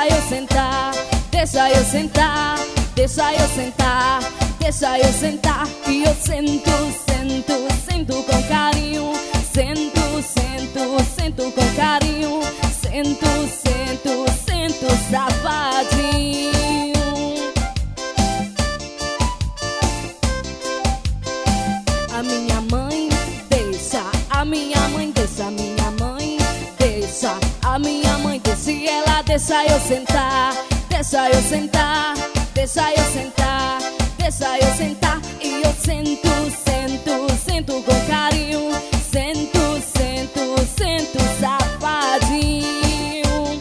deixa eu sentar, deixa eu sentar, deixa eu sentar, deixa eu sentar. E eu sento, sento, sento com carinho, sento, sento, sento com carinho, sento, sento, sento, safadinho. A minha mãe deixa, a minha mãe deixa, a minha mãe deixa, a minha mãe deixa. E ela deixa eu sentar, deixa eu sentar, deixa eu sentar, deixa eu sentar. E eu sento, sento, sento com carinho, sento, sento, sento, safadinho.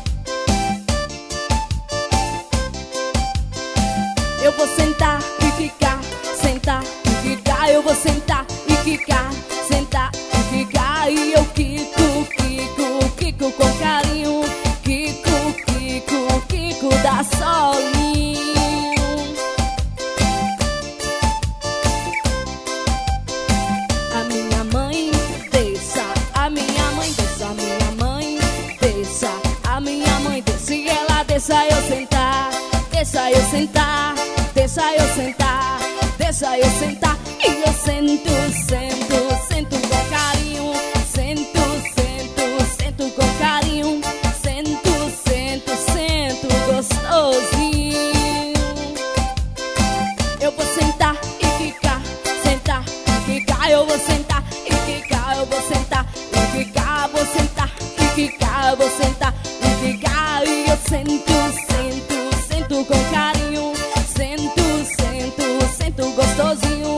Eu vou sentar e ficar, sentar e ficar. Eu vou sentar e ficar, sentar e ficar. E eu quico, quico, quico com carinho, quico, quico, quico da solinho. A minha mãe deixa, a minha mãe deixa, a minha mãe deixa, a minha mãe deixa. E ela deixa eu sentar, deixa eu sentar, deixa eu sentar, deixa eu sentar. E eu sento, sento, sento com carinho, sento, sento, sento com carinho, sento, sento, sento gostosinho. Eu vou sentar e ficar, sentar e ficar. Eu vou sentar e ficar, eu vou sentar e ficar, vou sentar e ficar, eu vou sentar e ficar. E eu sento, sento, sento com carinho, sento, sento, sento gostosinho.